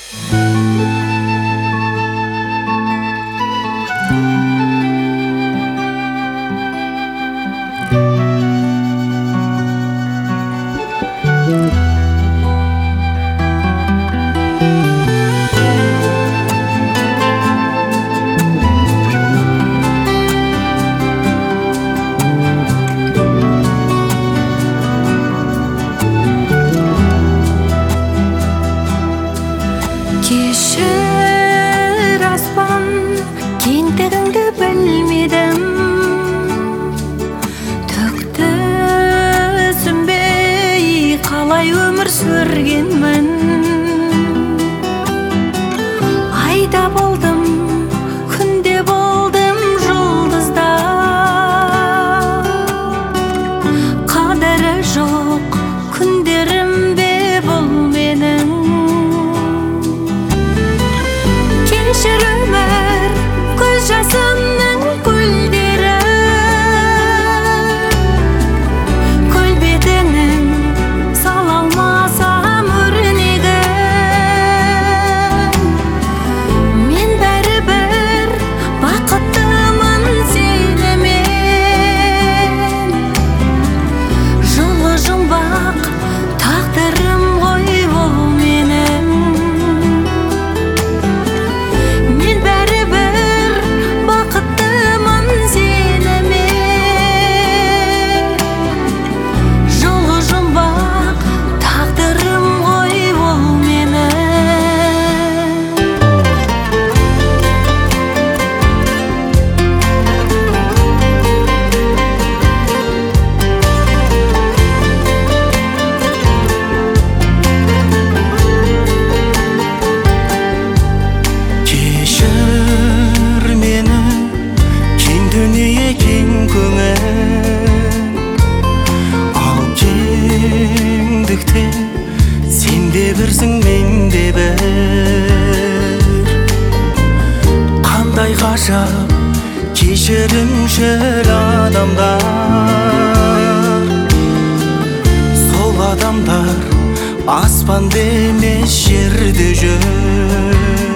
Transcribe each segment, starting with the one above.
Кешір аспан, кеңдігіңді білмедім, төкті сүнбей қалай өмір сүргенмін. Айда болдым, күнде болдым жұлдызда, қадірі жоқ күндерім бе бұл менің. Кешір өмір, көз жасымның көлдері, көл бетінің сала алмасам өрнегін. Мен бәрібір бақыттымын сенімен, жылы жұмбақ тағдырым ғой ол менің. Мен бәрібір бақыттымын сенімен, жылы жұмбақ тағдырым ғой ол менің. Кешір мені, кең дүние кең көңіл, ал кеңдікте сен де бірсің мен де бір. Қандай ғажап кешірімшіл адамдар, сол адамдар аспанда емес жерде жүр.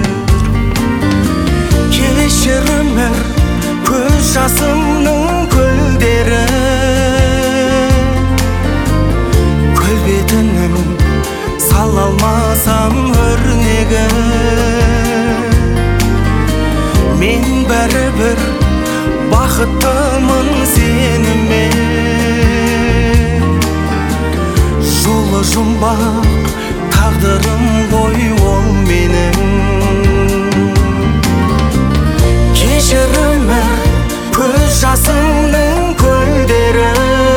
Кешір өмір, көз жасымның көлдері, көл бетінің сала алмасам өрнегін. Мен бәрібір бақыттымын сенімен, жолы жұмбақ тағдырым ғой ол менің. Кешір өмір, көз жасымның көлдері,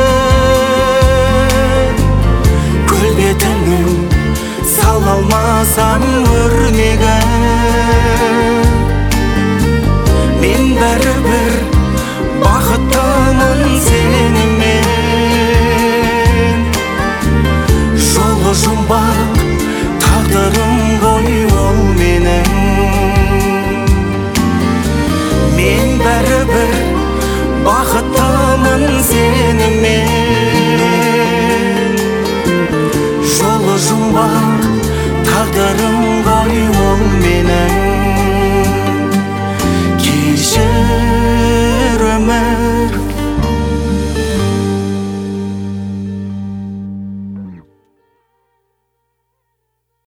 көл бетінің сала алмасам өрнегін. Мен бәрібір бақыттымын сенімен, жолы жұмбақ тағдырым ғой ол менің. Мен бәрібір бақыттымын сенімен, жолы жұмбақ тағдырым